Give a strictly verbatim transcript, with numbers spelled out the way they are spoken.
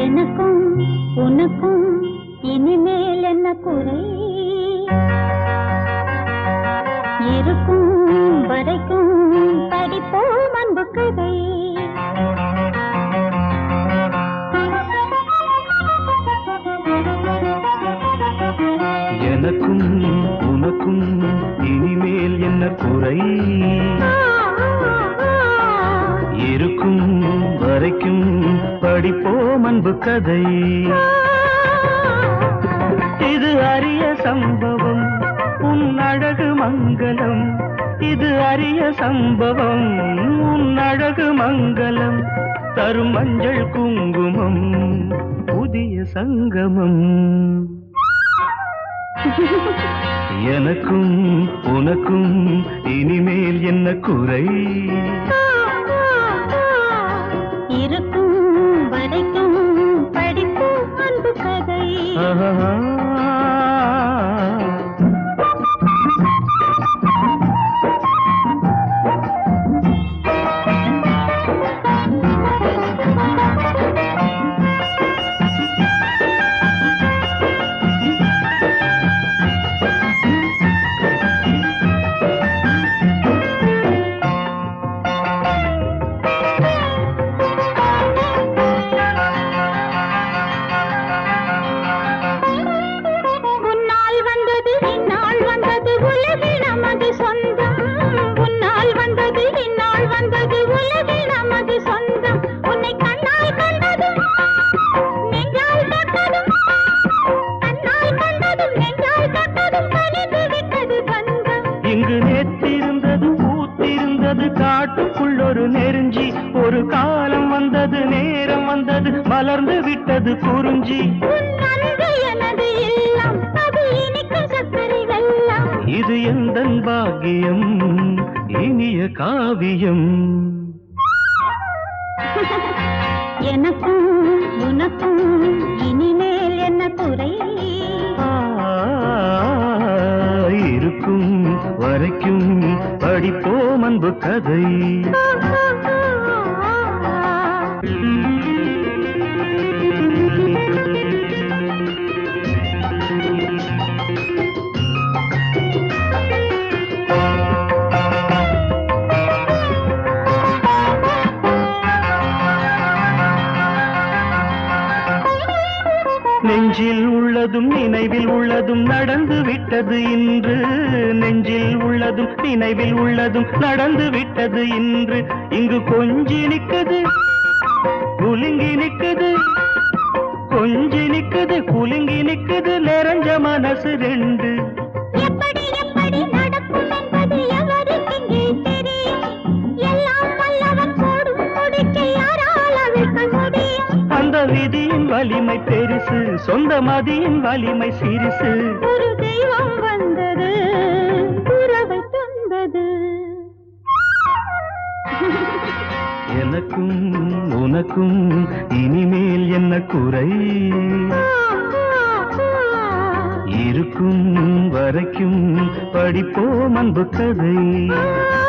எனக்கும் உனக்கும் இனிமேல் என்ன குறை? இருக்கும் வரைக்கும் படிப்போம் அன்பு கதை. எனக்கும் உனக்கும் இனிமேல் என்ன குறை? இருக்கும் வரைக்கும் படிப்போம் அன்பு கதை. இது அரிய சம்பவம் உன் அழகு மங்களம். இது அரிய சம்பவம் உன் அழகு மங்களம். தரும் மஞ்சள் குங்குமம் புதிய சங்கமம். எனக்கும் உனக்கும் இனிமேல் என்ன குறை? இருக்கும் வரைக்கும் படிப்போம் அன்பு கதை. இங்கு நேற்றிருந்தது பூத்திருந்தது காட்டுக்குள் ஒரு நெருஞ்சி. ஒரு காலம் வந்தது நேரம் வந்தது மலர்ந்து விட்டது குறிஞ்சி. இது எந்தன் பாக்கியம் இனிய காவியம். எனக்கும் உனக்கும் இனிமேல் என்ன குறை? இருக்கும் வரைக்கும் படிப்போம் அன்பு கதை. நெஞ்சில் உள்ளதும் நினைவில் உள்ளதும் நடந்து விட்டது இன்று. நெஞ்சில் உள்ளதும் நினைவில் உள்ளதும் நடந்து விட்டது இன்று. இங்கு கொஞ்சி நிற்குது குலுங்கி நிற்குது. கொஞ்சி நிற்குது குலுங்கி நிற்குது நிறைஞ்ச மனசு ரெண்டு. எப்படி எப்படி நடக்கும் என்பது எவருக்கு இங்கே தெரியும்? எல்லாம் வல்லவன் போடும் முடிக்கை யாரால் அவிழ்க்க முடியும்? அந்த விதியின் வலிமை பெருசு சொந்த மதியின் வலிமை சிறுசு. ஒரு தெய்வம் வந்தது உறவை தந்தது. எனக்கும் உனக்கும் இனிமேல் என்ன குறை? இருக்கும் வரைக்கும் படிப்போம் அன்பு கதை.